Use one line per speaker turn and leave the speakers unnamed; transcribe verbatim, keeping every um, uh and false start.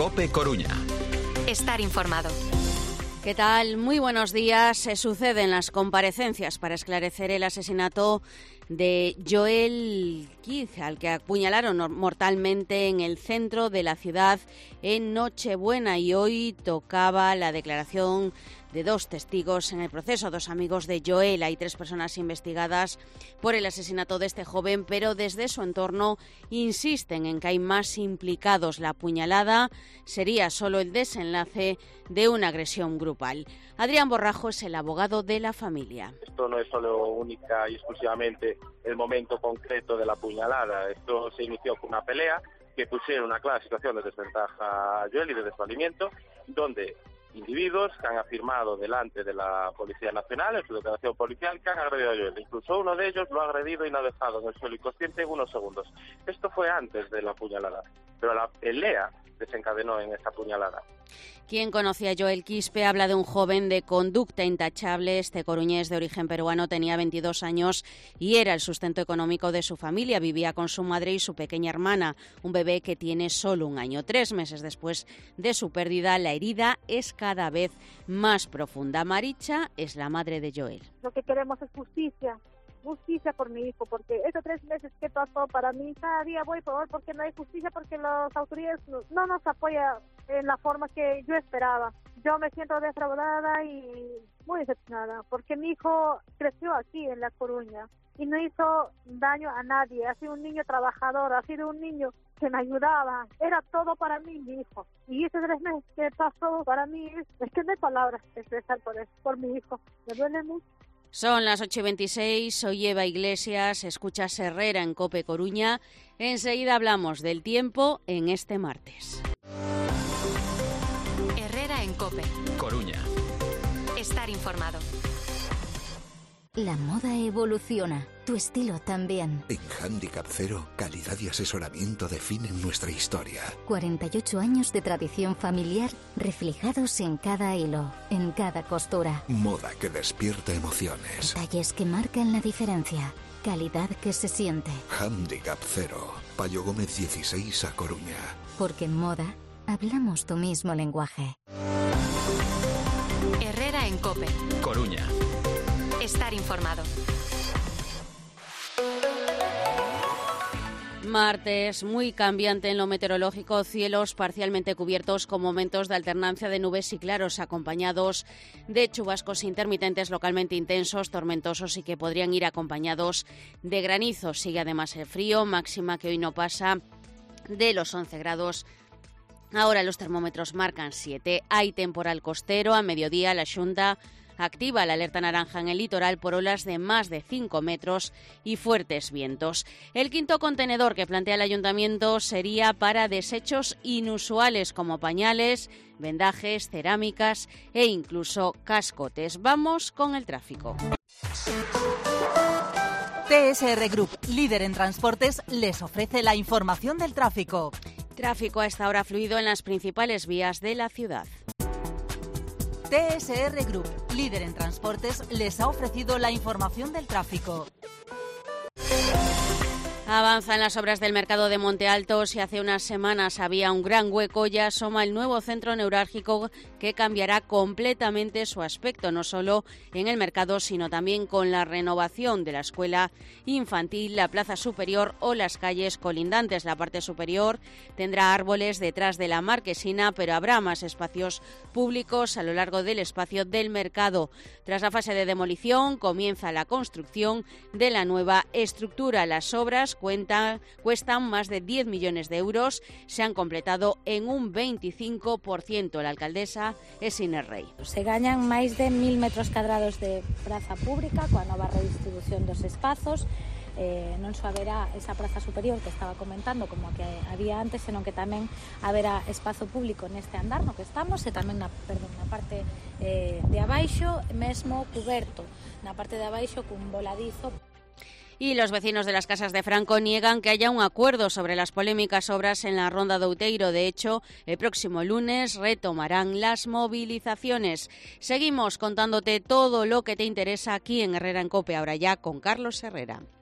COPE Coruña.
Estar informado.
¿Qué tal? Muy buenos días. Se suceden las comparecencias para esclarecer el asesinato de Joel Kiz, al que apuñalaron mortalmente en el centro de la ciudad en Nochebuena, y hoy tocaba la declaración de dos testigos en el proceso, dos amigos de Joel. Hay tres personas investigadas por el asesinato de este joven, pero desde su entorno insisten en que hay más implicados. La apuñalada sería solo el desenlace de una agresión grupal. Adrián Borrajo es el abogado de la familia.
Esto no es solo única y exclusivamente el momento concreto de la apuñalada. Esto se inició con una pelea que pusieron una clara situación de desventaja a Joel y de desvalimiento, donde individuos que han afirmado delante de la Policía Nacional, en su declaración policial, que han agredido a Joel. Incluso uno de ellos lo ha agredido y lo ha dejado en el suelo inconsciente en unos segundos. Esto fue antes de la apuñalada, pero la pelea desencadenó en esta apuñalada.
Quien conocía a Joel Quispe habla de un joven de conducta intachable. Este coruñés de origen peruano tenía veintidós años y era el sustento económico de su familia. Vivía con su madre y su pequeña hermana, un bebé que tiene solo un año. Tres meses después de su pérdida, la herida es cada vez más profunda. Maricha es la madre de Joel.
Lo que queremos es justicia. Justicia por mi hijo, porque esos tres meses que pasó para mí, cada día voy por favor, porque no hay justicia, porque las autoridades no, no nos apoyan en la forma que yo esperaba. Yo me siento defraudada y muy decepcionada, porque mi hijo creció aquí en La Coruña y no hizo daño a nadie. Ha sido un niño trabajador, ha sido un niño que me ayudaba, era todo para mí, mi hijo. Y esos tres meses que pasó para mí, es que no hay palabras que expresar por eso, por mi hijo. Me duele mucho.
Son las ocho y veintiséis, soy Eva Iglesias, escuchas Herrera en COPE Coruña. Enseguida hablamos del tiempo en este martes.
Herrera en COPE
Coruña.
Estar informado.
La moda evoluciona, tu estilo también.
En Handicap Cero, calidad y asesoramiento definen nuestra historia.
cuarenta y ocho años de tradición familiar reflejados en cada hilo, en cada costura.
Moda que despierta emociones.
Detalles que marcan la diferencia, calidad que se siente.
Handicap Cero, Payo Gómez dieciséis, A Coruña.
Porque en moda hablamos tu mismo lenguaje.
Herrera en COPE
Coruña.
Estar informado.
Martes, muy cambiante en lo meteorológico, cielos parcialmente cubiertos con momentos de alternancia de nubes y claros, acompañados de chubascos intermitentes localmente intensos, tormentosos y que podrían ir acompañados de granizo. Sigue además el frío, máxima que hoy no pasa de los once grados. Ahora los termómetros marcan siete. Hay temporal costero. A mediodía la Xunta activa la alerta naranja en el litoral por olas de más de cinco metros y fuertes vientos. El quinto contenedor que plantea el ayuntamiento sería para desechos inusuales como pañales, vendajes, cerámicas e incluso cascotes. Vamos con el tráfico.
T S R Group, líder en transportes, les ofrece la información del tráfico.
Tráfico a esta hora fluido en las principales vías de la ciudad.
T S R Group, líder en transportes, les ha ofrecido la información del tráfico.
Avanzan las obras del mercado de Monte Alto. Si hace unas semanas había un gran hueco, ya asoma el nuevo centro neurálgico que cambiará completamente su aspecto, no solo en el mercado, sino también con la renovación de la escuela infantil, la plaza superior o las calles colindantes. La parte superior tendrá árboles detrás de la marquesina, pero habrá más espacios públicos a lo largo del espacio del mercado. Tras la fase de demolición, comienza la construcción de la nueva estructura. Las obras Cuenta, cuestan más de diez millones de euros, se han completado en un veinticinco por ciento. La alcaldesa es Inés Rey.
Se gañan máis de mil metros cadrados de praza pública coa nova redistribución dos espazos. Eh, non só haberá esa praza superior que estaba comentando como a que había antes, senón que tamén haberá espazo público neste andar no que estamos e tamén na, perdón, na parte eh, de abaixo, mesmo cuberto na parte de abaixo cun voladizo.
Y los vecinos de las Casas de Franco niegan que haya un acuerdo sobre las polémicas obras en la Ronda de Outeiro. De hecho, el próximo lunes retomarán las movilizaciones. Seguimos contándote todo lo que te interesa aquí en Herrera en COPE, ahora ya con Carlos Herrera.